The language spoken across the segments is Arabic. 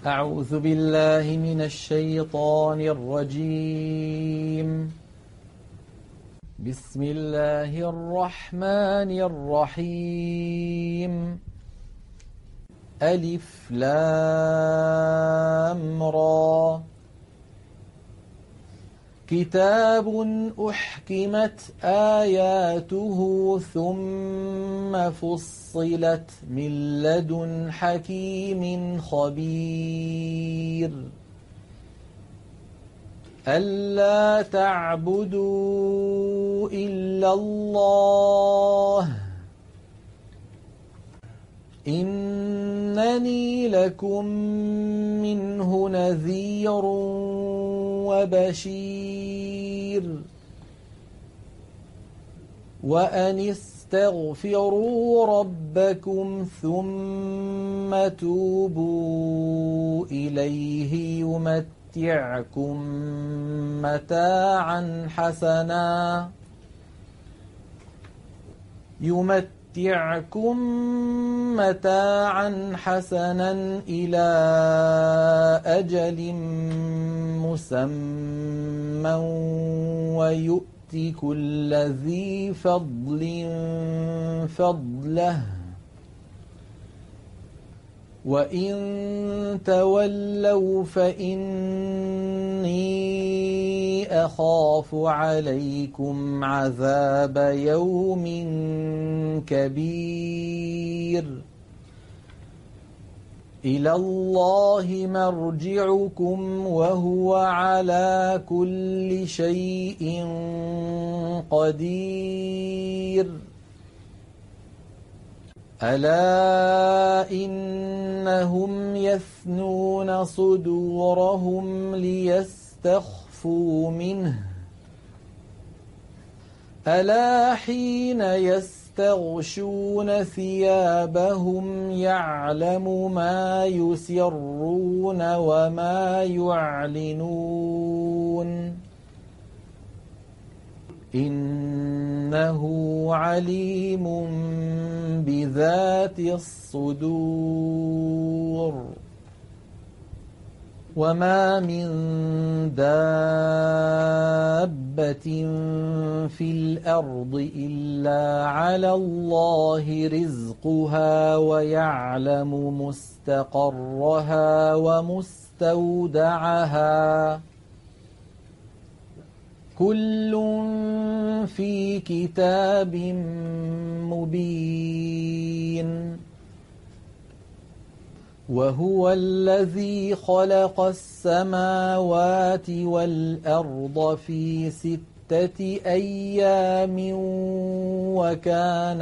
أعوذ بالله من الشيطان الرجيم. بسم الله الرحمن الرحيم. ألف لام را. كتاب أحكمت آياته ثم فصلت من لدن حكيم خبير. ألا تعبدوا إلا الله إنني لكم منه نذير وبشير. وأن استغفروا ربكم ثم توبوا إليه يمتعكم متاعا حسنا إلى أجل مسمى ويؤت كل ذي فضل فضله. وإن تولوا فإني أخاف عليكم عذاب يوم كبير. إلى الله مرجعكم وهو على كل شيء قدير. ألا إنهم يثنون صدورهم ليستخفوا منه. ألا حين يستغشون ثيابهم يعلم ما يسرون وما يعلنون إنه عليم بذات الصدور. وما من دابة في الأرض إلا على الله رزقها ويعلم مستقرها ومستودعها كل في كتاب مبين. وهو الذي خلق السماوات والأرض في 6 أيام وكان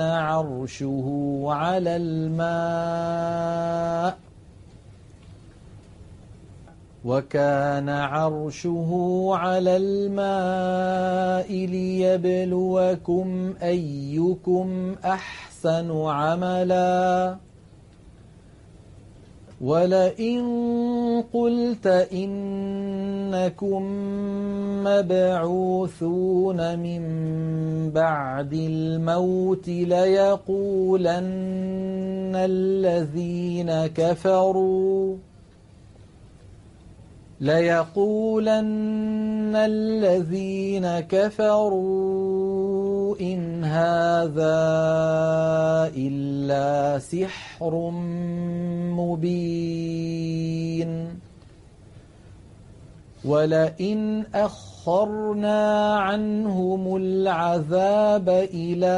عرشه على الماء ليبلوكم أيكم أحسن عملا. ولئن قلت إنكم مبعوثون من بعد الموت ليقولن الذين كفروا إن هذا إلا سحر مبين. ولئن أخرنا عنهم العذاب إلى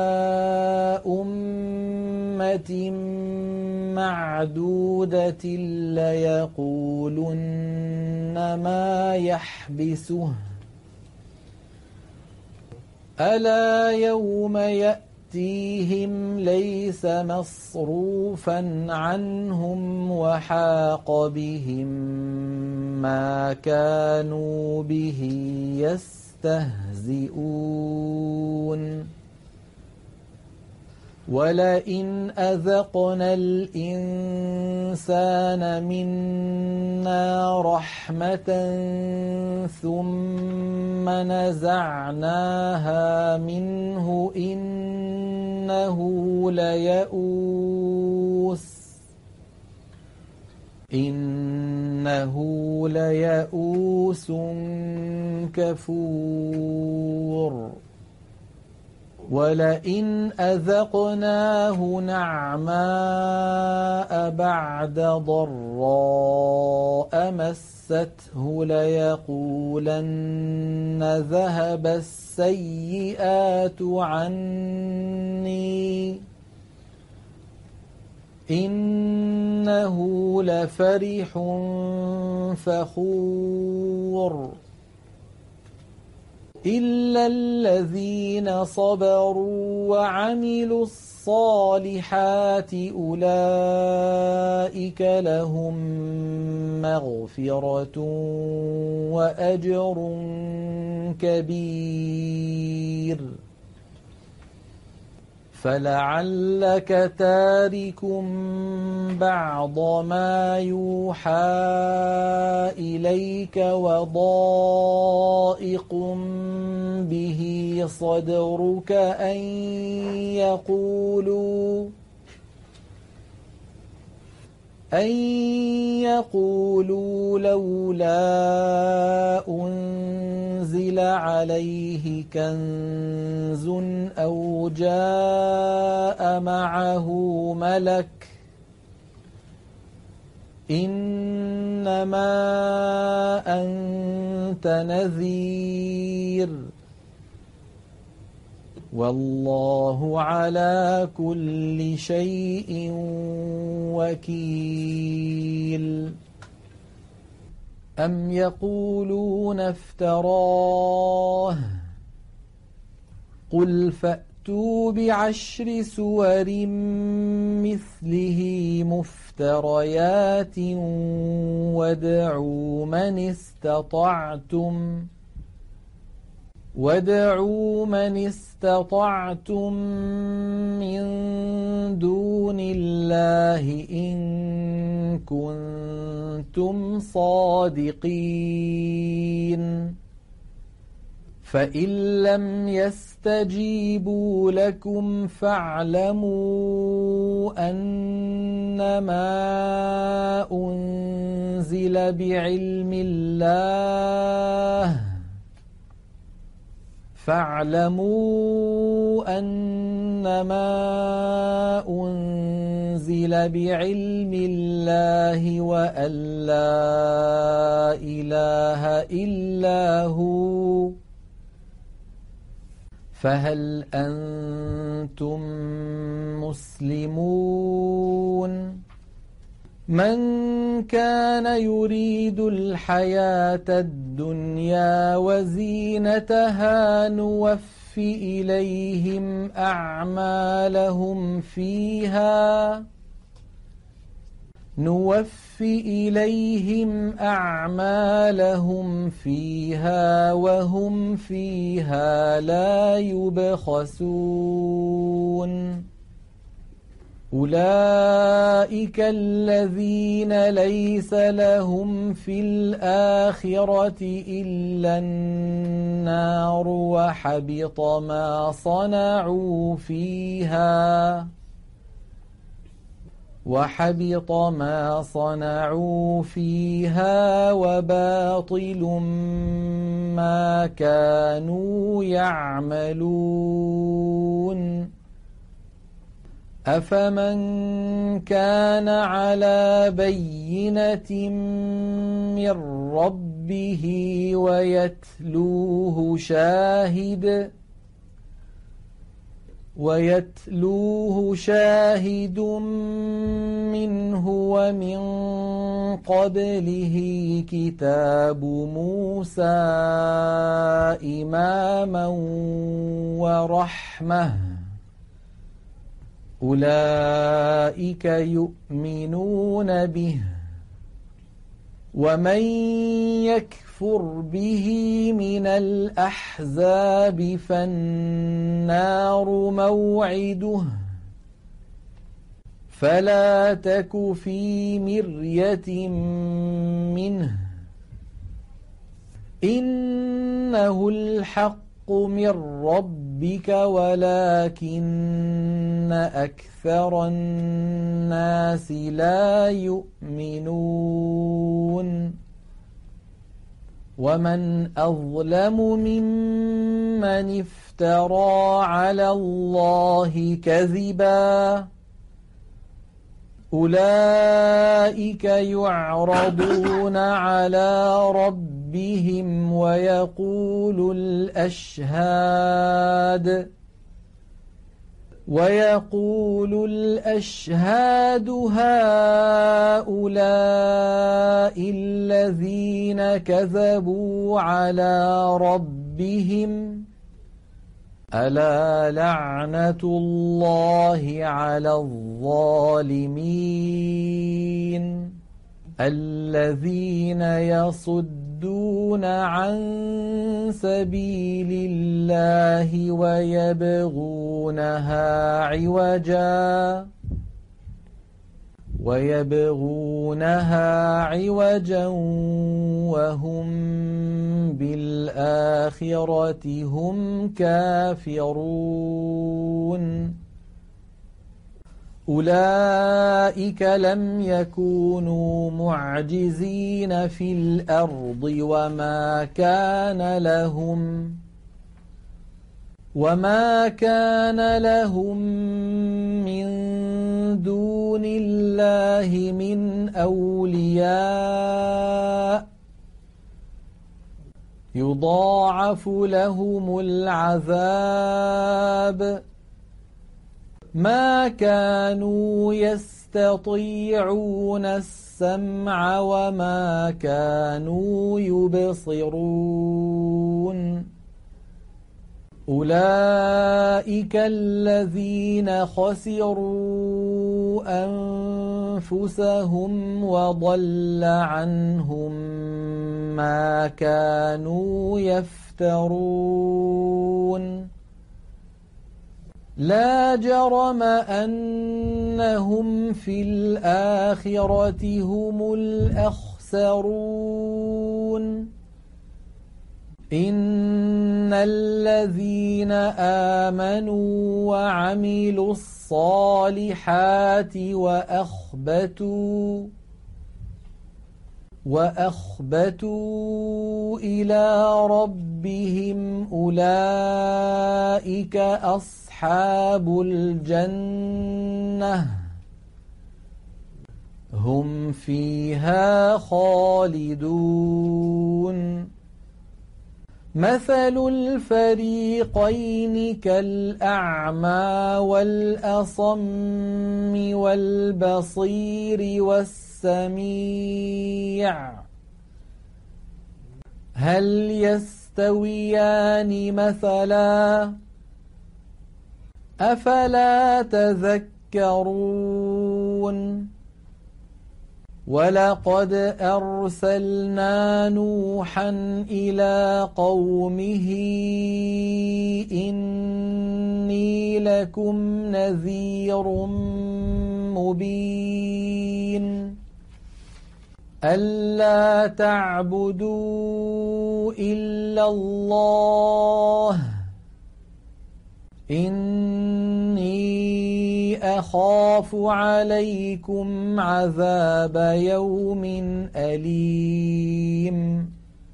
أمة معدودة ليقولن ما يحبسه ألا يوم يأتيهم ليس مصروفا عنهم وحاق بهم ما كانوا به يستهزئون. ولئن أذقنا الإنسان منا رحمة ثم نزعناها منه إنه ليئوس إنه ليئوس كفور ولئن أذقناه نعماء بعد ضراء مسته ليقولن ذهب السيئات عني إنه لفرح فخور إلا الذين صبروا وعملوا الصالحات أولئك لهم مغفرة وأجر كبير فلعلك تارك بعض ما يوحى إليك وضائق به صدرك أن يقولوا لولا أنزل عليه كنز أو جاء معه ملك إنما أنت نذير والله على كل شيء وكيل أم يقولون افتراه قل فأتوا بعشر سور مثله مفتريات وادعوا من استطعتم من دون الله إن كنتم صادقين فإن لم يستجيبوا لكم فاعلموا أنما أنزل بعلم الله وأن لا إله إلا هو فهل أنتم مسلمون من كان يريد الحياة الدنيا وزينتها نوف إليهم أعمالهم فيها وهم فيها لا يبخسون أولئك الذين ليس لهم في الآخرة إلا النار وحبط ما صنعوا فيها وباطل ما كانوا يعملون أفمن كان على بينة من ربه ويتلوه شاهد منه ومن قبله كتاب موسى إماما ورحمة أولئك يؤمنون به ومن يكفر به من الأحزاب فالنار موعده فلا تك في مرية منه إنه الحق من ربك ولكن أكثر الناس لا يؤمنون ومن أظلم ممن افترى على الله كذبا أولئك يعرضون على ربهم ويقول الأشهاد هؤلاء الذين كذبوا على ربهم ألا لعنة الله على الظالمين الذين يصدون عن سبيل الله ويبغونها عوجا وهم بالآخرة هم كافرون أولئك لم يكونوا معجزين في الأرض وما كان لهم من دون الله من أولياء يضاعف لهم العذاب ما كانوا يستطيعون السمع وما كانوا يبصرون أولئك الذين خسروا أنفسهم وضل عنهم ما كانوا يفترون لا جرم أنهم في الآخرة هم الأخسرون إن الذين آمنوا وعملوا الصالحات وأخبتوا إلى ربهم أولئك أصحاب الجنة هم فيها خالدون مثل الفريقين كالأعمى والأصم والبصير والسميع هل يستويان مثلا أفلا تذكرون ولقد أرسلنا نوحا إلى قومه إني لكم نذير مبين ألا تعبدوا إلا الله إني أخاف عليكم عذاب يوم أليم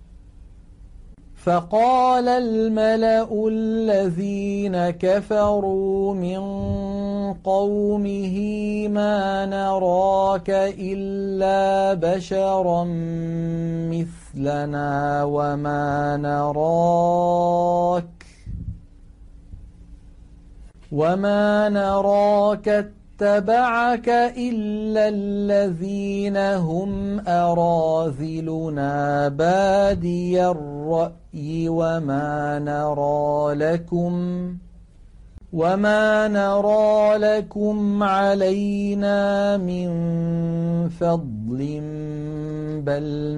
فقال الملأ الذين كفروا من قومه ما نراك إلا بشرا مثلنا وما نراك اتبعك إلا الذين هم أراذلنا بادي الرأي وما نرى لكم علينا من فضل بل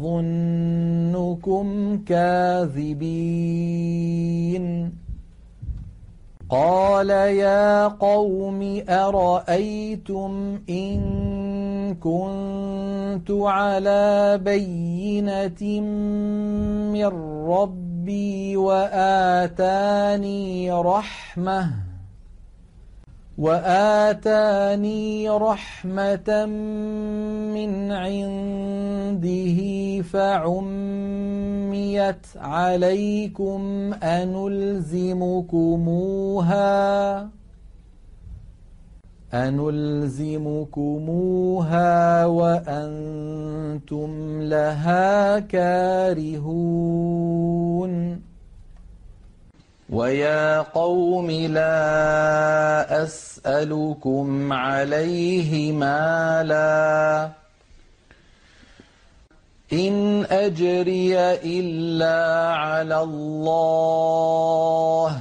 نظنكم كاذبين قال يا قوم أرأيتم إن كنت على بينة من ربي وآتاني رحمة من عنده فعميت عميت عليكم أنلزمكموها وأنتم لها كارهون ويا قوم لا أسألكم عليه مالا إن أجري إلا على الله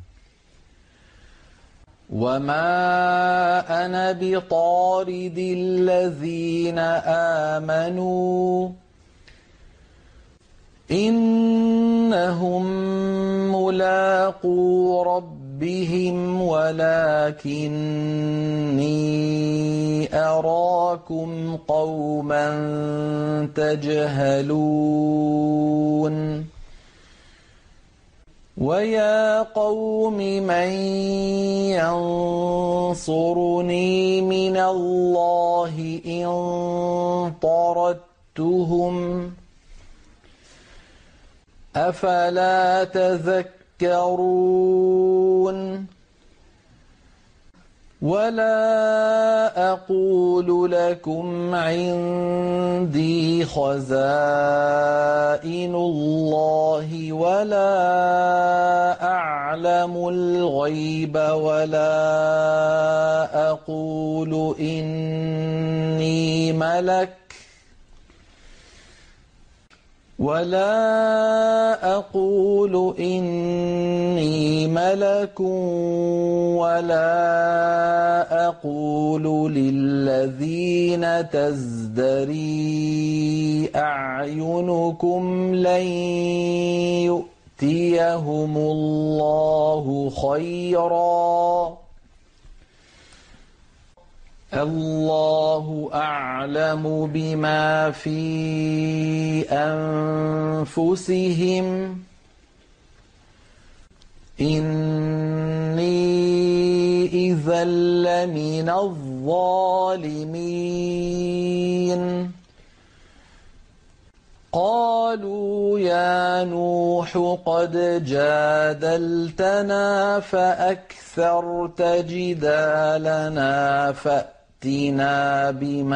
وما أنا بطارد الذين آمنوا إنهم ملاقو ربهم ولكني أراكم قوما تجهلون ويا قوم من ينصرني من الله إن طردتهم أفلا تذكرون ولا أقول لكم عندي خزائن الله ولا أعلم الغيب ولا أقول إني ملك ولا أقول للذين تزدري أعينكم لن يؤتيهم الله خيرا الله أعلم بما في أنفسهم إني إذا لمن الظالمين قالوا يا نوح قد جادلتنا فأكثرت جدالنا فأتنا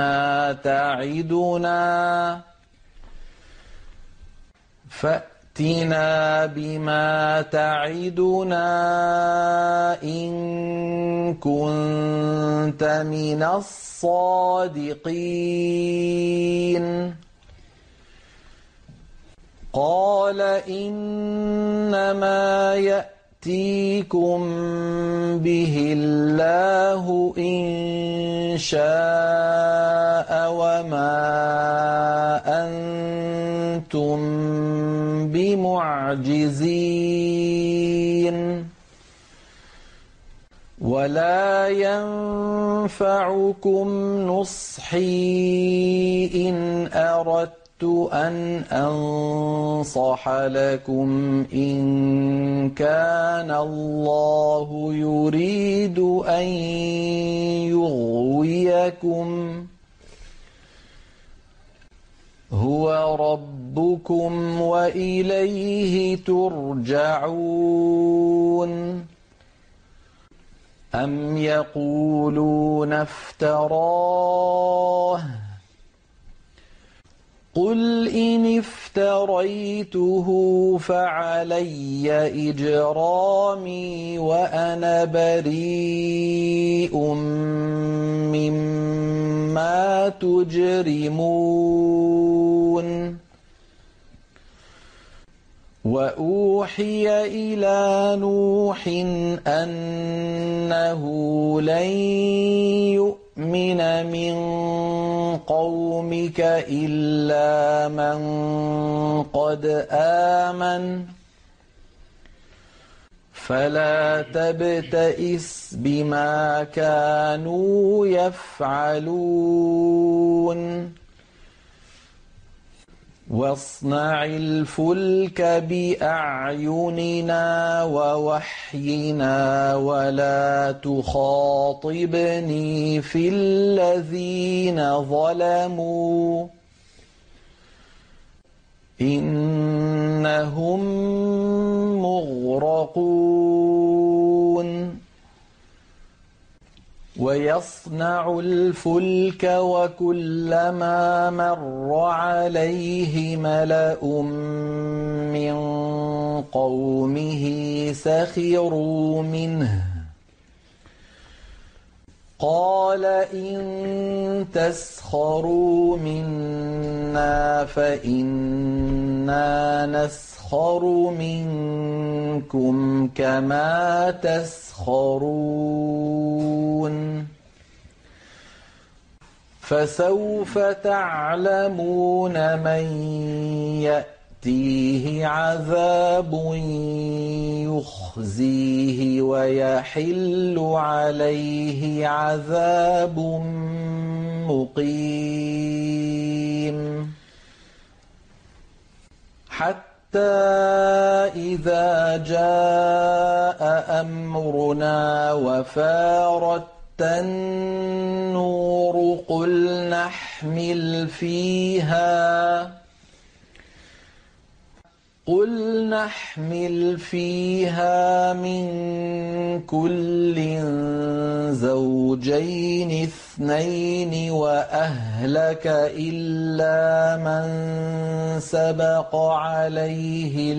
بما تعدنا إن كنت من الصادقين قال إنما يأتيكم به الله إن شاء وما أنتم بمعجزين ولا ينفعكم نصحي إن أردت أن أنصح لكم إن كان الله يريد أن يغويكم هو ربكم وإليه ترجعون أم يقولون افتراه قل إن افتريته فعلي إجرامي وأنا بريء مما تجرمون وأوحي إلى نوح أنه لن يؤمن من قومك إلا من قد آمن فلا تبتئس بما كانوا يفعلون واصنع الفلك بأعيننا ووحينا ولا تخاطبني في الذين ظلموا إنهم إنهم مغرقون ويصنع الفلك وكلما مر عليه ملأ من قومه سخروا منه قال إن تسخروا منا فإنا نسخر منكم كما تسخرون فسوف تعلمون من يأتيه عذاب يخزيه ويحل عليه عذاب مقيم حتى إذا جاء أمرنا وفارت النور قل نحمل فيها من كل زوجين اثنين وأهلك إلا من سبق عليه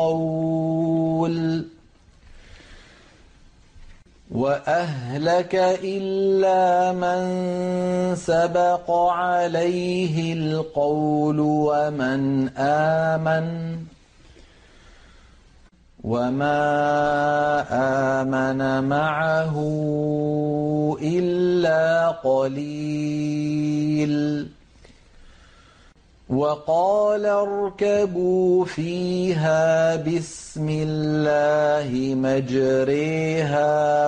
القول ومن آمن وما آمن معه إلا قليل وقال اركبوا فيها بسم الله مجريها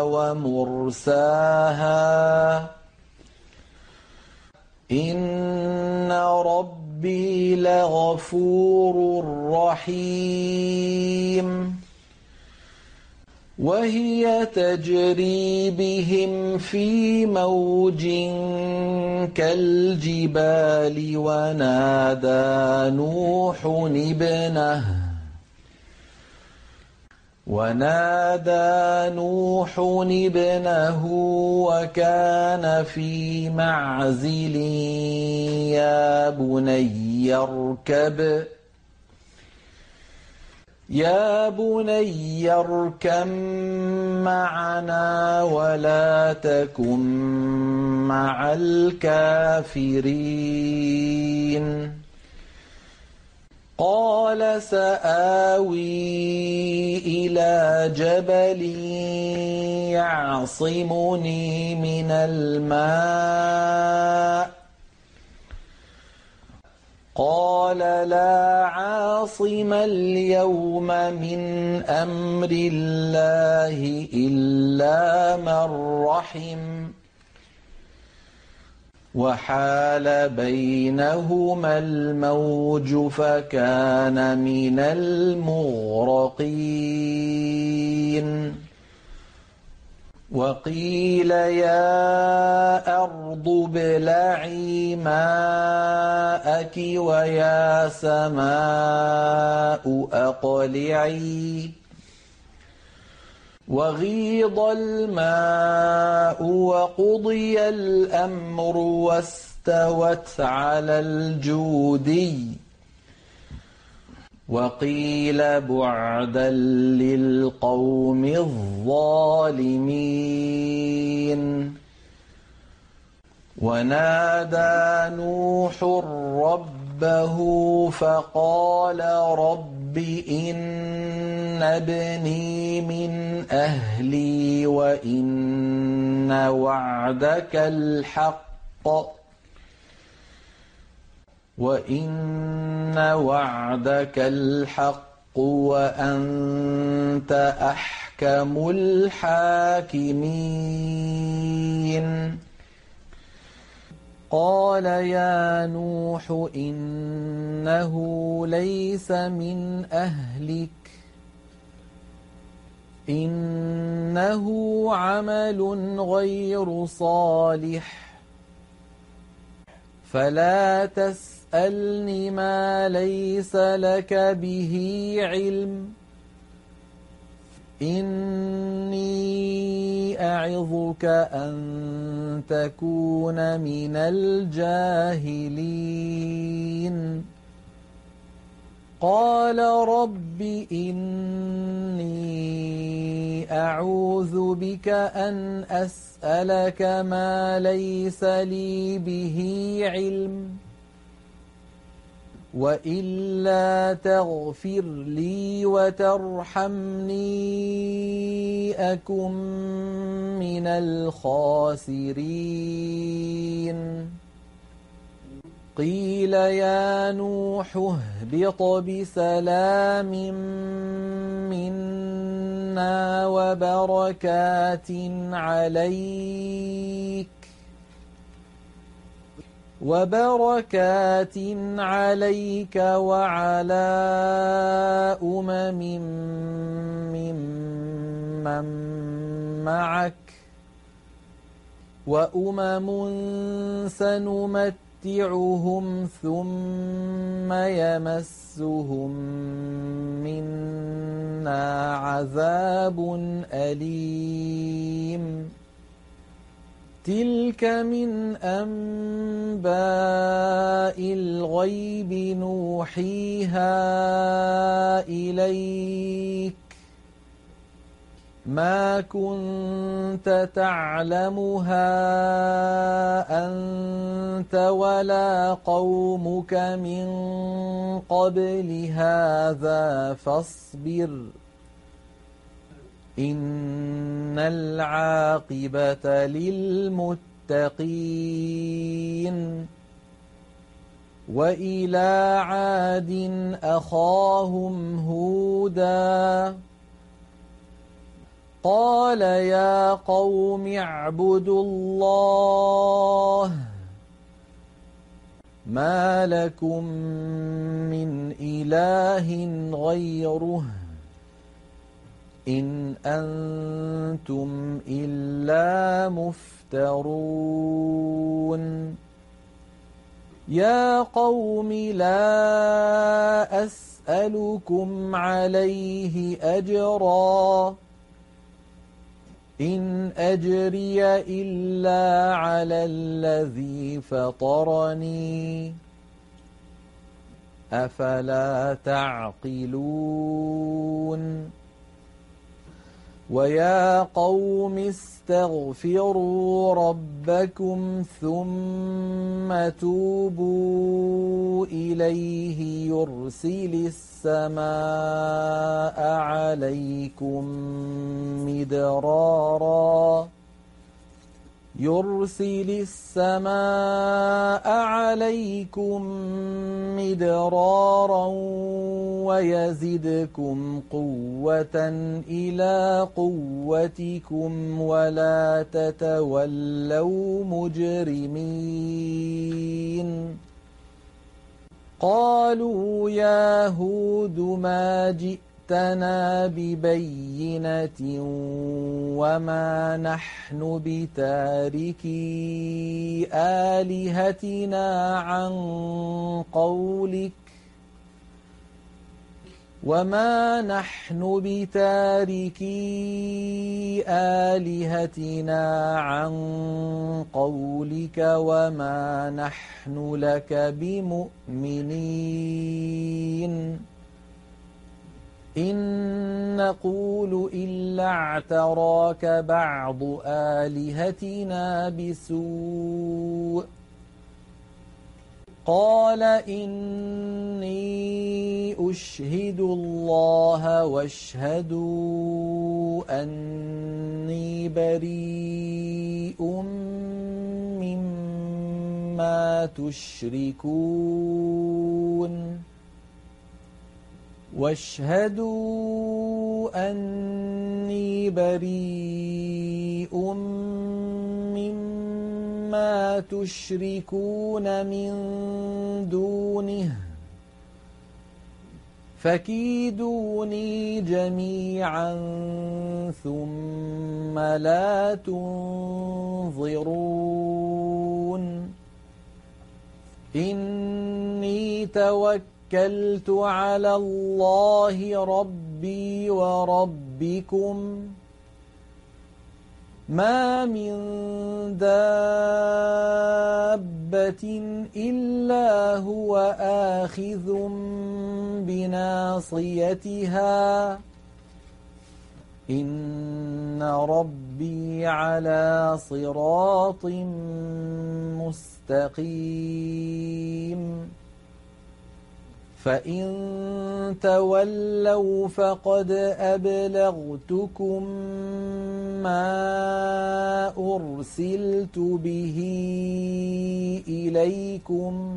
ومرساها إن ربي لغفور رحيم وهي تجري بهم في موج كالجبال ونادى نوح ابنه وكان في معزل يا بني اركب معنا ولا تكن مع الكافرين قال سآوي إلى جبل يعصمني من الماء قال لا عاصم اليوم من أمر الله إلا من رحم وحال بينهما الموج فكان من المغرقين وقيل يا أرض ابلعي ماءك ويا سماء أقلعي وغيض الماء وقضي الأمر واستوت على الجودي وقيل بعدا للقوم الظالمين ونادى نوح ربه فقال رب إن ابني من أهلي وإن وعدك الحق وأنت أحكم الحاكمين قال يا نوح إنه ليس من أهلك إنه عمل غير صالح فلا تسألني ما ليس لك به علم إني أعظك أن تكون من الجاهلين قال رب إني أعوذ بك أن أسألك ما ليس لي به علم وإلا تغفر لي وترحمني أكن من الخاسرين قيل يا نوح اهبط بسلام منا وبركات عليك وعلى ممن معك وأمم سنمتعهم ثم يمسهم منا عذاب أليم تلك من أنباء الغيب نوحيها إليك ما كنت تعلمها أنت ولا قومك من قبل هذا فاصبر إن العاقبة للمتقين وإلى عاد أخاهم هودا قال يا قوم اعبدوا الله ما لكم من إله غيره إن أنتم إلا مفترون يا قوم لا أسألكم عليه أجرا إن أجري إلا على الذي فطرني أفلا تعقلون ويا قوم استغفروا ربكم ثم توبوا إليه يرسل السماء عليكم مدرارا ويزدكم قوة إلى قوتكم ولا تتولوا مجرمين قالوا يا هود ما جئتنا ببينة وما نحن بتاركي آلهتنا عن قولك وما نحن لك بمؤمنين إن نقول إلا اعتراك بعض آلهتنا بسوء قال إني أشهد الله واشهدوا أني بريء مما تشركون واشهدوا أني بريء مما تشركون من دونه فكيدوني جميعا ثم لا تنظرون إني توكلت على الله ربي وربكم ما من دابة إلا هو آخذ بناصيتها إن ربي على صراط مستقيم فإن تولوا فقد أبلغتكم ما أرسلت به إليكم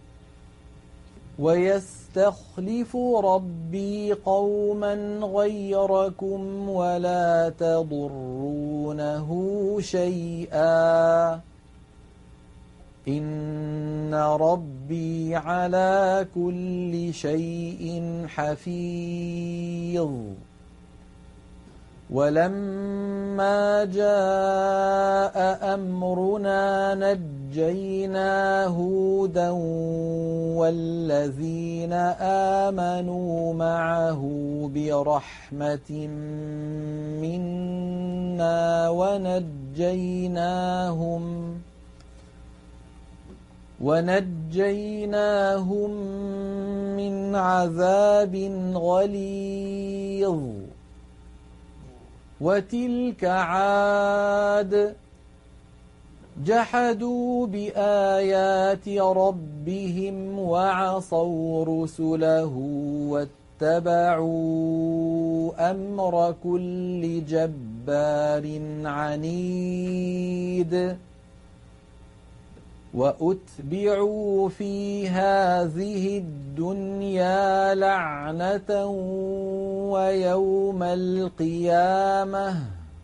ويستخلف ربي قوما غيركم ولا تضرونه شيئا إن ربي على كل شيء حفيظ ولما جاء أمرنا نجينا هودا والذين آمنوا معه برحمة منا ونجيناهم من عذاب غليظ وتلك عاد جحدوا بآيات ربهم وعصوا رسله واتبعوا أمر كل جبار عنيد وأتبعوا في هذه الدنيا لعنة ويوم القيامة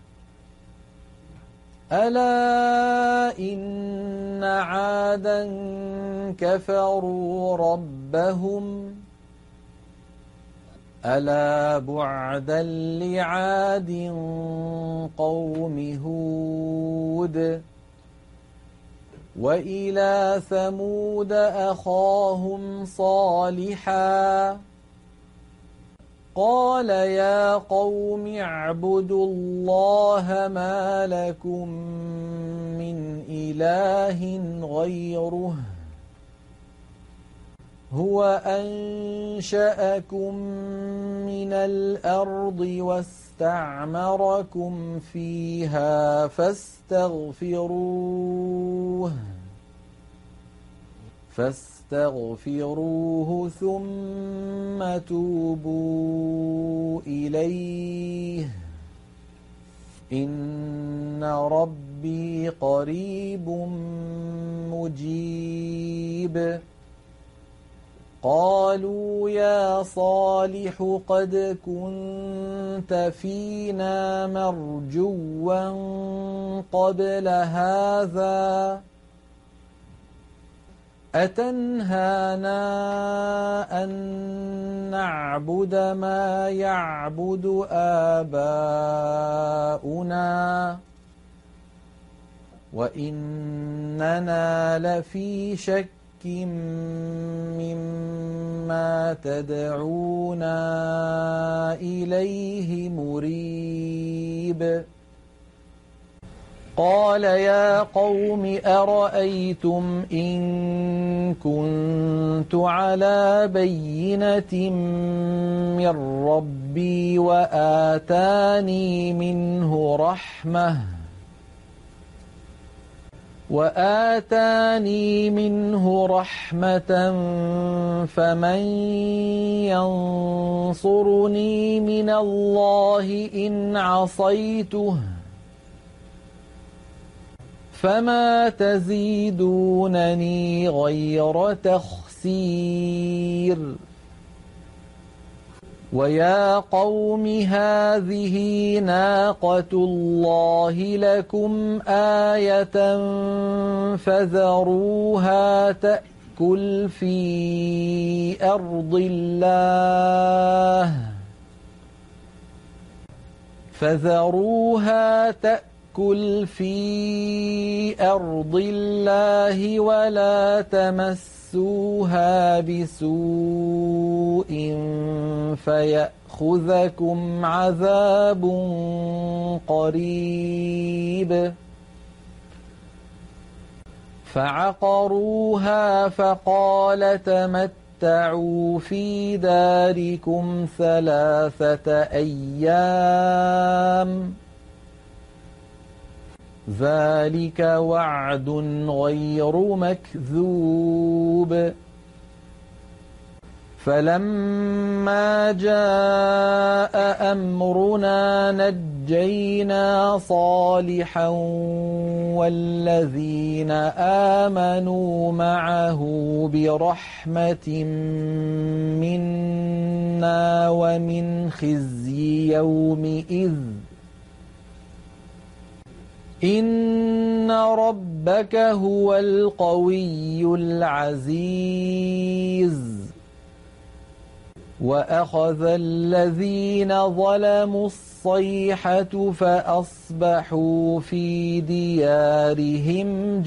ألا إن عادا كفروا ربهم ألا بعدا لعاد قوم هود وإلى ثمود أخاهم صالحا قال يا قوم اعبدوا الله ما لكم من إله غيره هو أنشأكم من الأرض واستعمركم فيها فاستغفروه ثم توبوا إليه إن ربي قريب مجيب قالوا يا صالح قد كنت فينا مرجوا قبل هذا أتنهانا أن نعبد ما يعبد آباؤنا وإننا لفي شك مما تدعونا إليه مريب قال يا قوم أرأيتم إن كنت على بينة من ربي وآتاني منه رحمة فمن ينصرني من الله إن عصيته فما تزيدونني غير تخسير ويا قوم هذه ناقة الله لكم آية فذروها تأكل في أرض الله ولا تمسوها بسوء فيأخذكم عذاب قريب فعقروها فقال تمتعوا في داركم 3 أيام ذلك وعد غير مكذوب فلما جاء أمرنا نجينا صالحا والذين آمنوا معه برحمة منا ومن خزي يومئذ إن ربك هو القوي العزيز وأخذ الذين ظلموا الصيحة فأصبحوا في ديارهم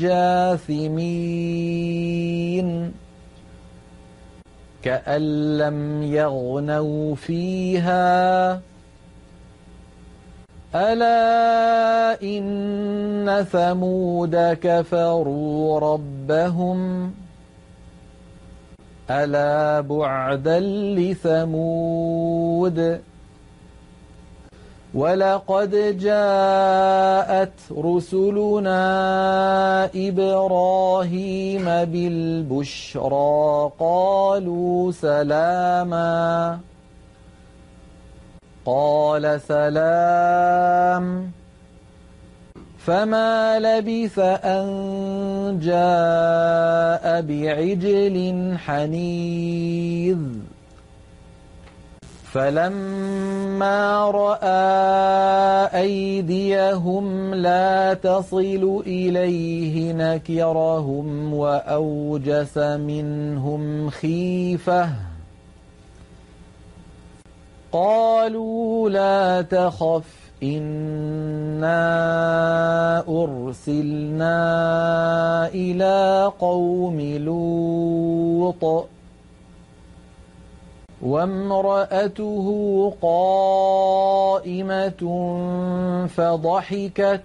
جاثمين كأن لم يغنوا فيها ألا إن ثمود كفروا ربهم ألا بعدا لثمود ولقد جاءت رسلنا إبراهيم بالبشرى قالوا سلاما قال سلام فما لبث أن جاء بعجل حنيذ فلما رأى أيديهم لا تصل إليه نكرهم وأوجس منهم خيفة قالوا لا تخف إنا أرسلنا إلى قوم لوط وامرأته قائمة فضحكت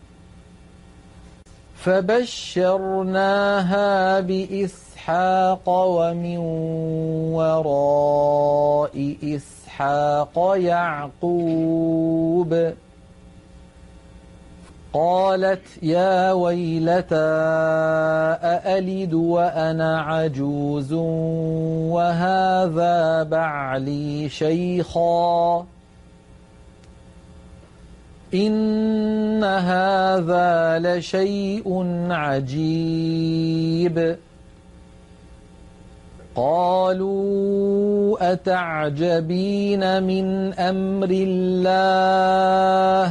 فبشرناها بإسحاق ومن وراء إسحاق يعقوب قالت يا ويلتى أألد وأنا عجوز وهذا بعلي شيخا إن هذا لشيء عجيب قالوا أتعجبين من أمر الله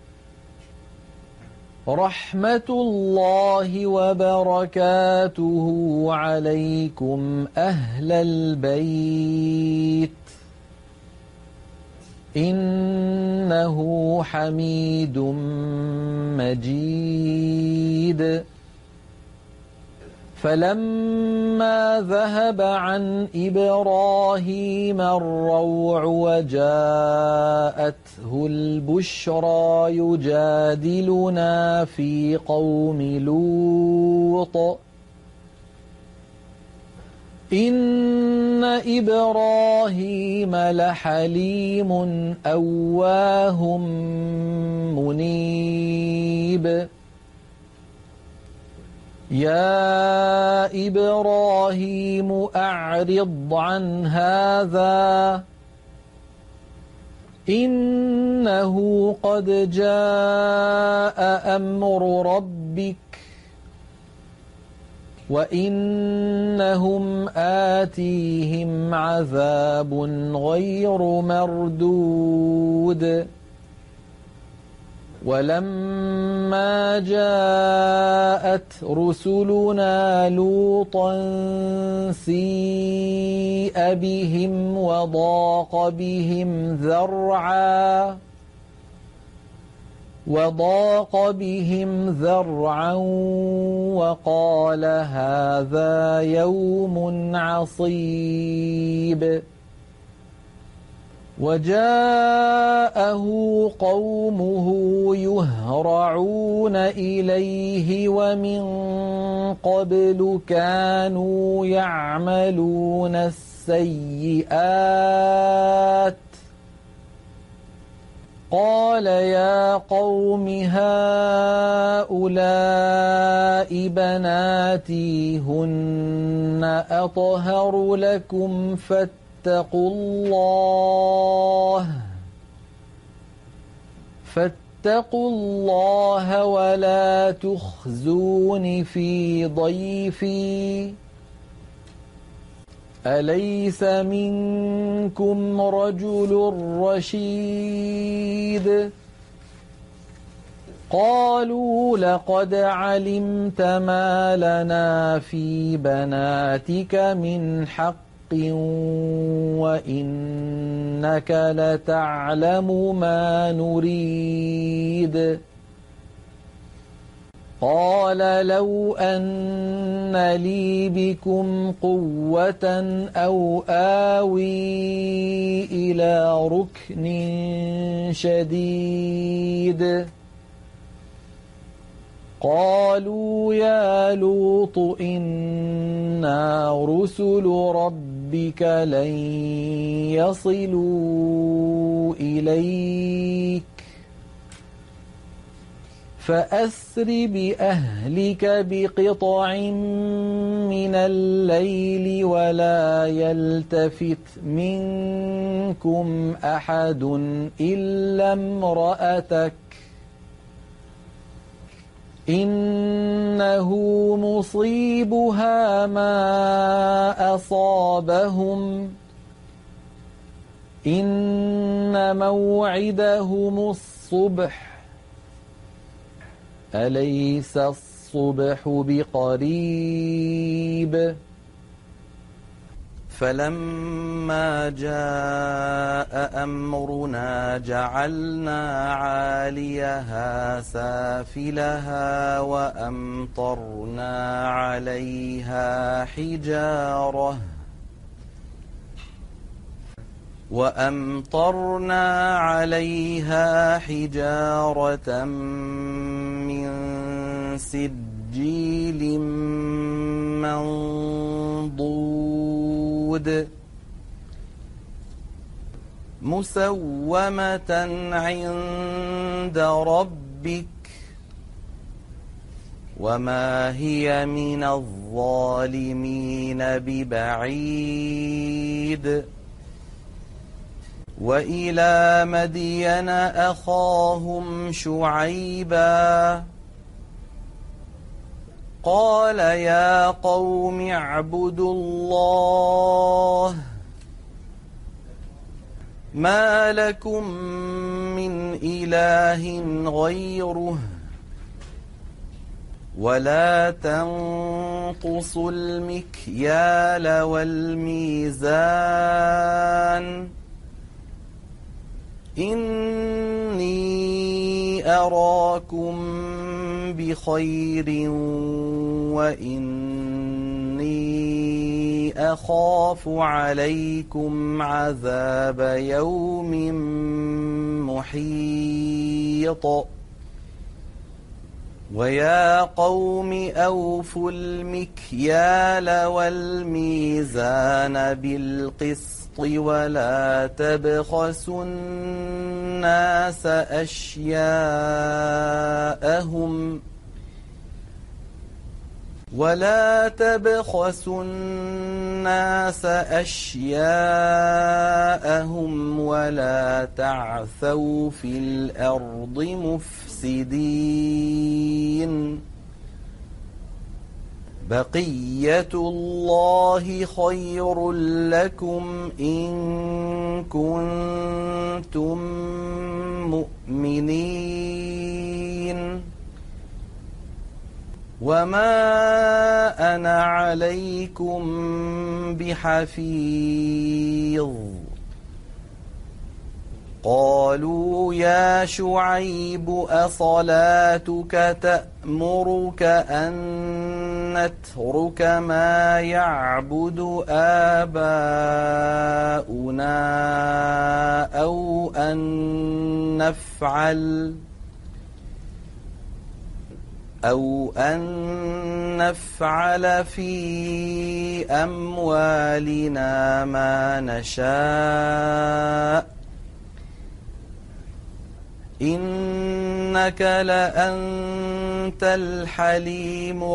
رحمة الله وبركاته عليكم أهل البيت إنه حميد مجيد فلما ذهب عن إبراهيم الروع وجاءته البشرى يجادلنا في قوم لوط إن إبراهيم لحليم أواه منيب يا إبراهيم أعرض عن هذا إنه قد جاء أمر ربك وإنهم آتيهم عذاب غير مردود ولما جاءت رسلنا لوطا سيء بهم وضاق بهم ذرعا وضاق بهم ذرعا وقال هذا يوم عصيب وجاءه قومه يهرعون إليه ومن قبل كانوا يعملون السيئات قال يا قوم هؤلاء بناتي هن أطهر لكم فاتقوا الله ولا تخزون في ضيفي أليس منكم رجل رشيد قالوا لقد علمت ما لنا في بناتك من حق وإنك لتعلم ما نريد قال لو أن لي بكم قوة أو آوي إلى ركن شديد قالوا يا لوط إنا رسل ربك لن يصلوا إليك فأسر بأهلك بقطع من الليل ولا يلتفت منكم أحد إلا امرأتك إنه مصيبها ما أصابهم إن موعدهم الصبح أليس الصبح بقريب فلما جاء أمرنا جعلنا عاليها سافلها وأمطرنا عليها حجارة من سجيل منضود مسومة عند ربك وما هي من الظالمين ببعيد وإلى مدين أخاهم شعيبا قال يا قوم اعبدوا الله ما لكم من إله غيره ولا تنقصوا المكيال والميزان إني أراكم بخير وإني أخاف عليكم عذاب يوم محيط ويا قوم أوفوا المكيال والميزان بالقسط ولا تبخسوا الناس أشياءهم ولا تعثوا في الأرض مفسدين بقية الله خير لكم إن كنتم مؤمنين وما أنا عليكم بحفيظ قالوا يا شعيب أصلاتك تأمرك أن نترك ما يعبد آباؤنا أو أن نفعل في أموالنا ما نشاء إنك لأنت الحليم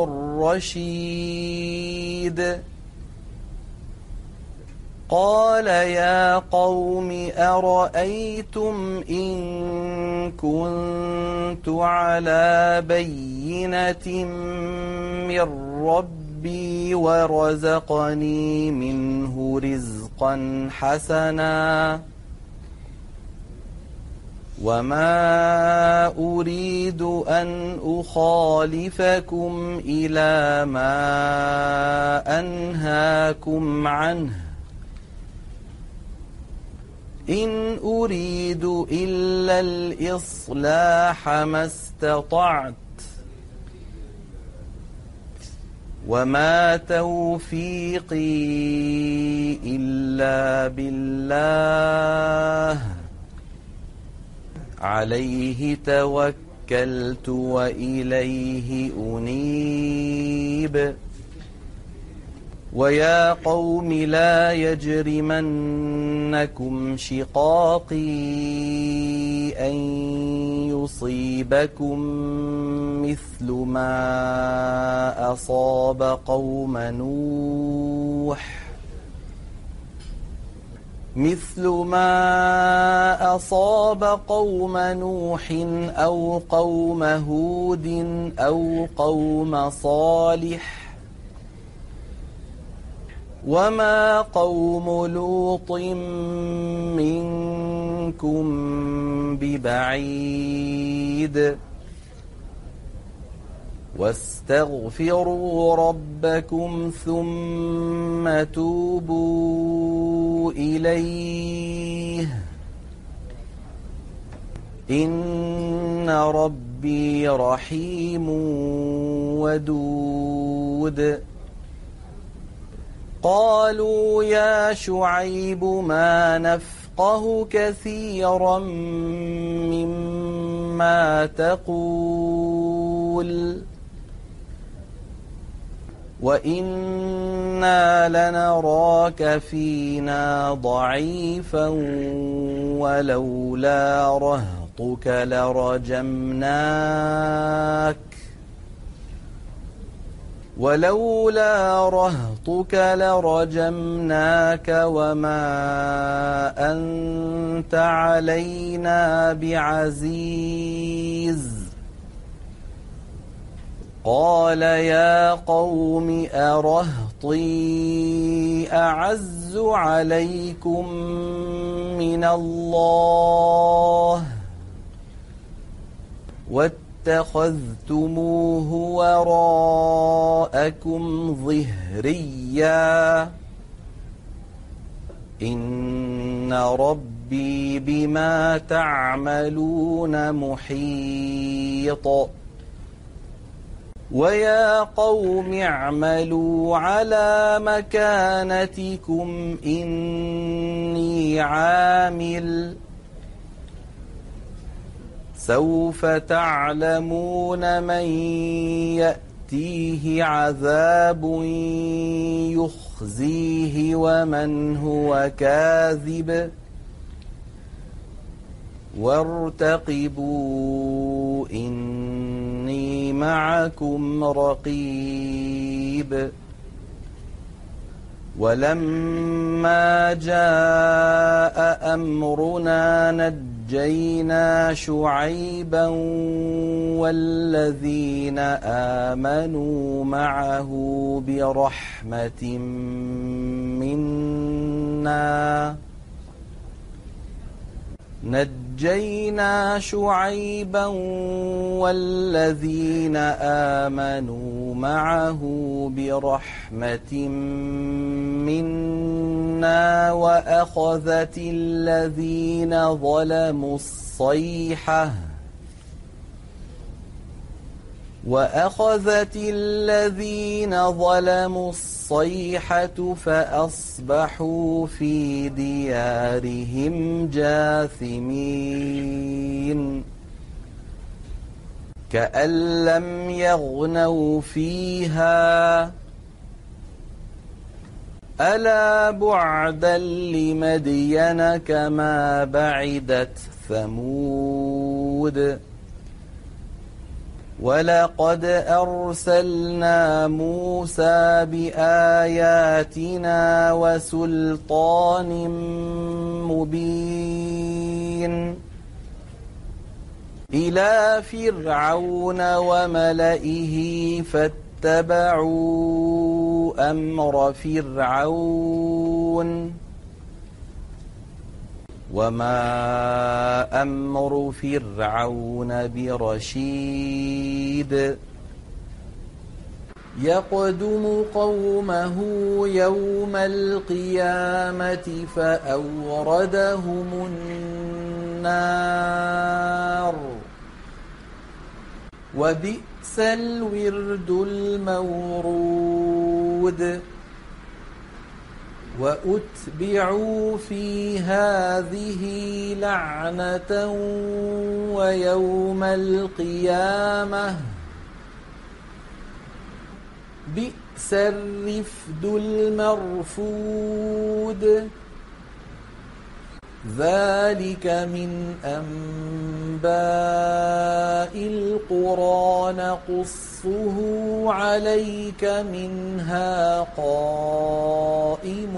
الرشيد قال يا قوم أرأيتم إن كنت على بينة من ربي ورزقني منه رزقا حسنا وما أريد أن أخالفكم إلى ما أنهاكم عنه إن أريد إلا الإصلاح ما استطعت وما توفيقي إلا بالله عليه توكلت وإليه أنيب ويا قوم لا يجرمنكم شقاقي أن يصيبكم مثل ما أصاب قوم نوح أو قوم هود أو قوم صالح وما قوم لوط منكم ببعيد واستغفروا ربكم ثم توبوا إليه إن ربي رحيم ودود قالوا يا شعيب ما نفقه كثيرا مما تقول وإنا لنراك فينا ضعيفا ولولا رهطك لرجمناك وما أنت علينا بعزيز قال يا قوم أرهطي أعز عليكم من الله واتخذتموه وراءكم ظهريا إن ربي بما تعملون محيط ويا قوم اعملوا على مكانتكم إني عامل سوف تعلمون من يأتيه عذاب يخزيه ومن هو كاذب وارتقبوا إني معكم رقيب ولما جاء أمرنا نجينا شعيبا والذين آمنوا معه برحمة منا نجينا شعيبا والذين آمنوا معه برحمة فأخذنا وأخذت الذين ظلموا الصيحة فأصبحوا في ديارهم جاثمين كأن لم يغنوا فيها ألا بعدا لمدين كما بعدت ثمود ولقد أرسلنا موسى بآياتنا وسلطان مبين إلى فرعون وملئه فاتبعوا أمر فرعون وما أمر فرعون برشيد يقدم قومه يوم القيامة فأوردهم النار وبئس الورد المورود وأتبعوا في هذه لعنة ويوم القيامة بئس الرفد المرفود ذلك من أنباء القرى نقصه عليك منها قائم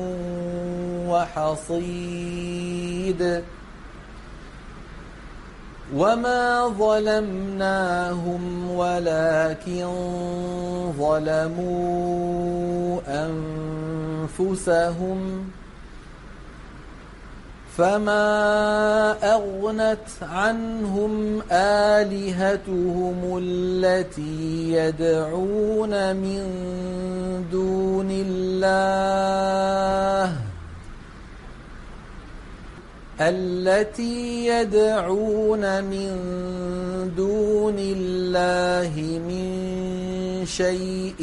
وحصيد وما ظلمناهم ولكن ظلموا أنفسهم فما أغنت عنهم آلهتهم التي يدعون من دون الله من شيء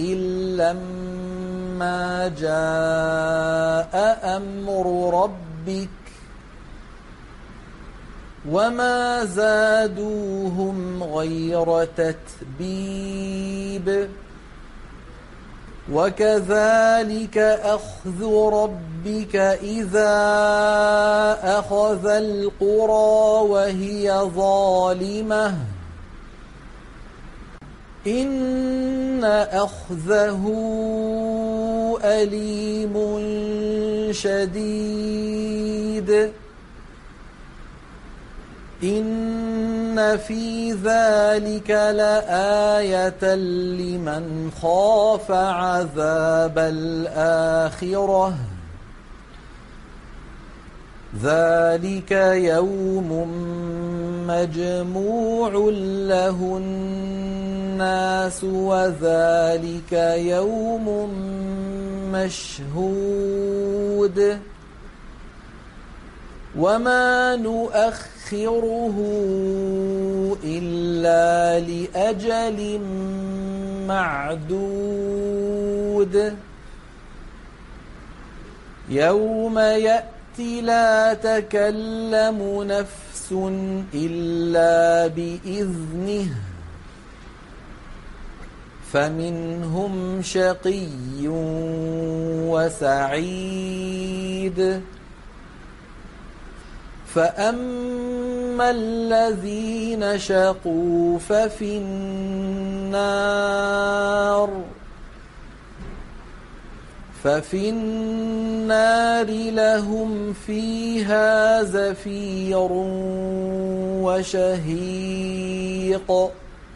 لما جاء أمر ربك وما زادوهم غير تتبيب وكذلك أخذ ربك إذا أخذ القرى وهي ظالمة إن أخذه أليم شديد إن في ذلك لآية لمن خاف عذاب الآخرة ذلك يوم مجموع له الناس وذلك يوم مشهود وما نؤخره إلا لأجل معدود يوم يأتي لا تكلم نفس إلا بإذنه فمنهم شقي وسعيد فأما الذين شقوا ففي النار لهم فيها زفير وشهيق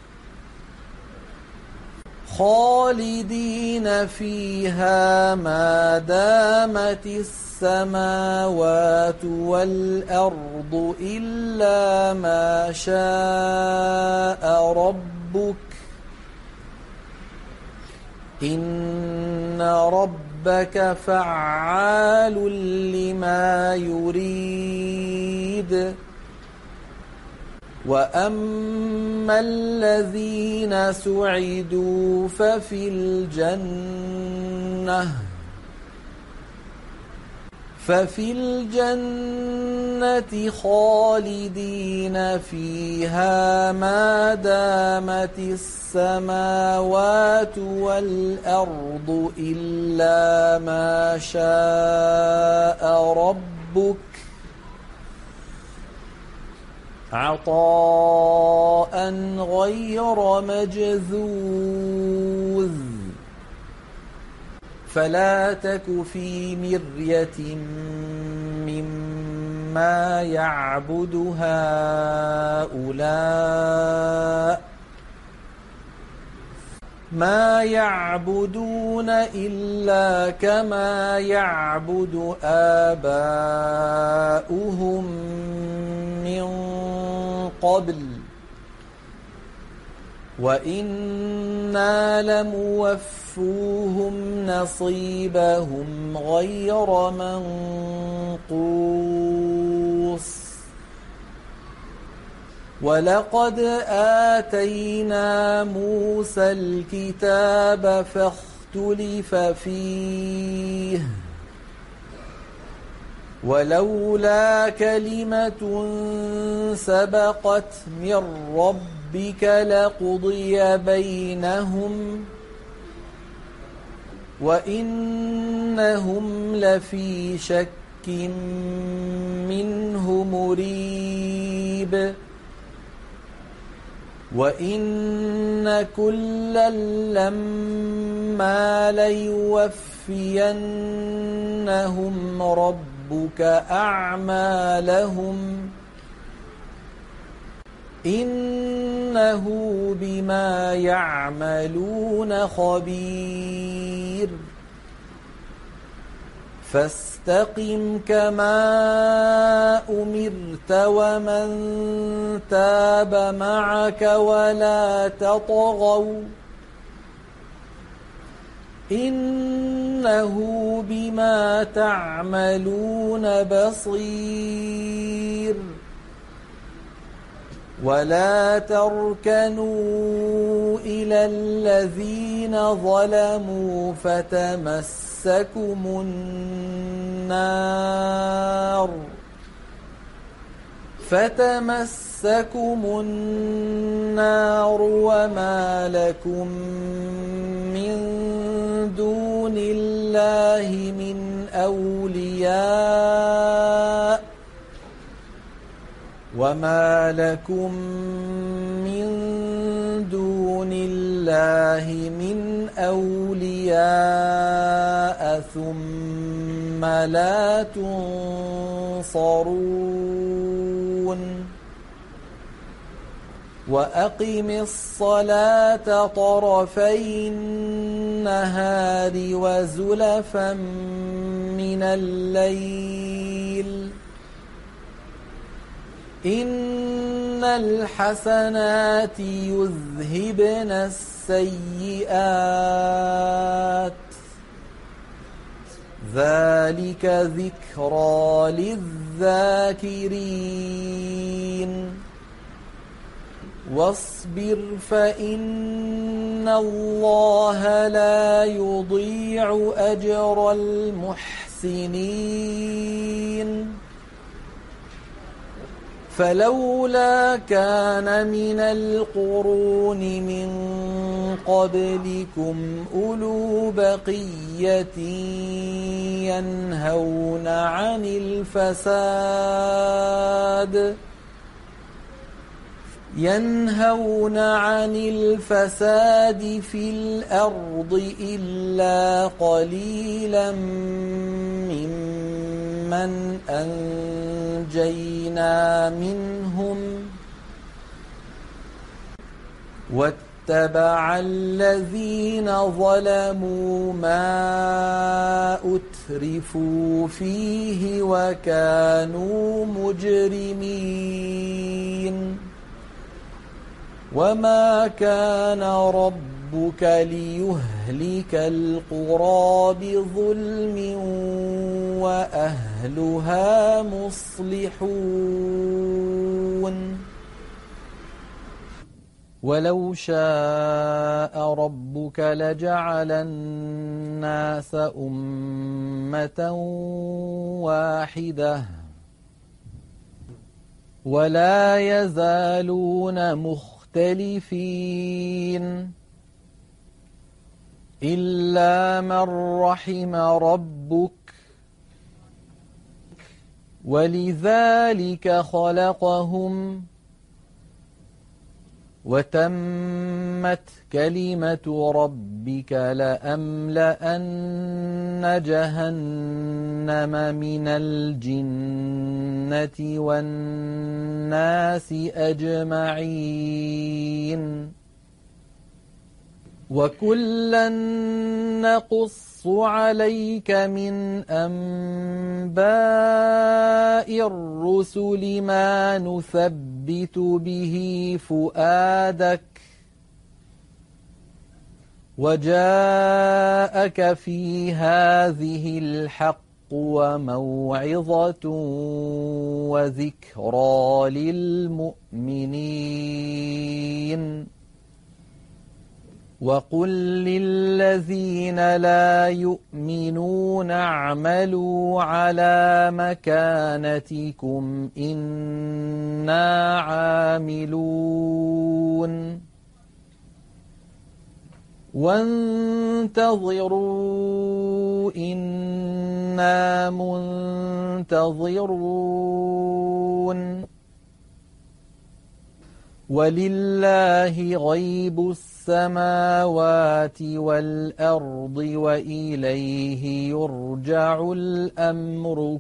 خالدين فيها ما دامت السماوات والأرض إلا ما شاء ربك إن ربك فعال ما يريد وأما الذين سعدوا ففي الجنة خالدين فيها ما دامت السماوات والأرض إلا ما شاء ربك عطاء غير مجذوذ فلا تك في مرية مما يعبد هؤلاء ما يعبدون إلا كما يعبد آباؤهم من قبل وإنا لموفوهم نصيبهم غير منقوص ولقد آتينا موسى الكتاب فاختلف فيه ولولا كلمة سبقت من ربك لقضي بينهم وإنهم لفي شك منه مريب وإن كلا لما ليوفينهم ربك أعمالهم إنه بما يعملون خبير فاستقم كما أمرت ومن تاب معك ولا تطغوا إنه بما تعملون بصير ولا تركنوا إلى الذين ظلموا فتمسكم النار وما لكم من دون الله من أولياء وما لكم من دون الله من أولياء ثم لا تنصرون وأقم الصلاة طرفي النهار وزلفا من الليل إن الحسنات يذهبن السيئات ذلك ذكرى للذاكرين واصبر فإن الله لا يضيع أجر المحسنين فلولا كان من القرون من قبلكم أولو بقية ينهون عن الفساد في الأرض إلا قليلا ممن أنجينا منهم واتبع الذين ظلموا ما أترفوا فيه وكانوا مجرمين وما كان ربك ربك ليهلك القرى بظلم وأهلها مصلحون ولو شاء ربك لجعل الناس أمة واحدة ولا يزالون مختلفين إلا من رحم ربك ولذلك خلقهم وتمت كلمة ربك لأملأن جهنم من الجنة والناس أجمعين وكلا نقص عليك من أنباء الرسل ما نثبت به فؤادك وجاءك في هذه الحق وموعظة وذكرى للمؤمنين وقل للذين لا يؤمنون اعملوا على مكانتكم إنا عاملون وانتظروا إنا منتظرون ولله غيب السماوات والأرض وإليه يرجع الأمر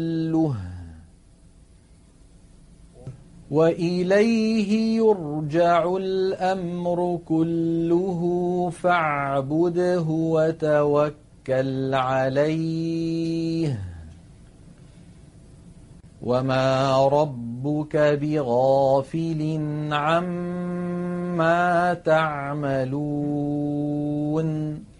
كله فاعبده وتوكل عليه وما ربك بغافل عما تعملون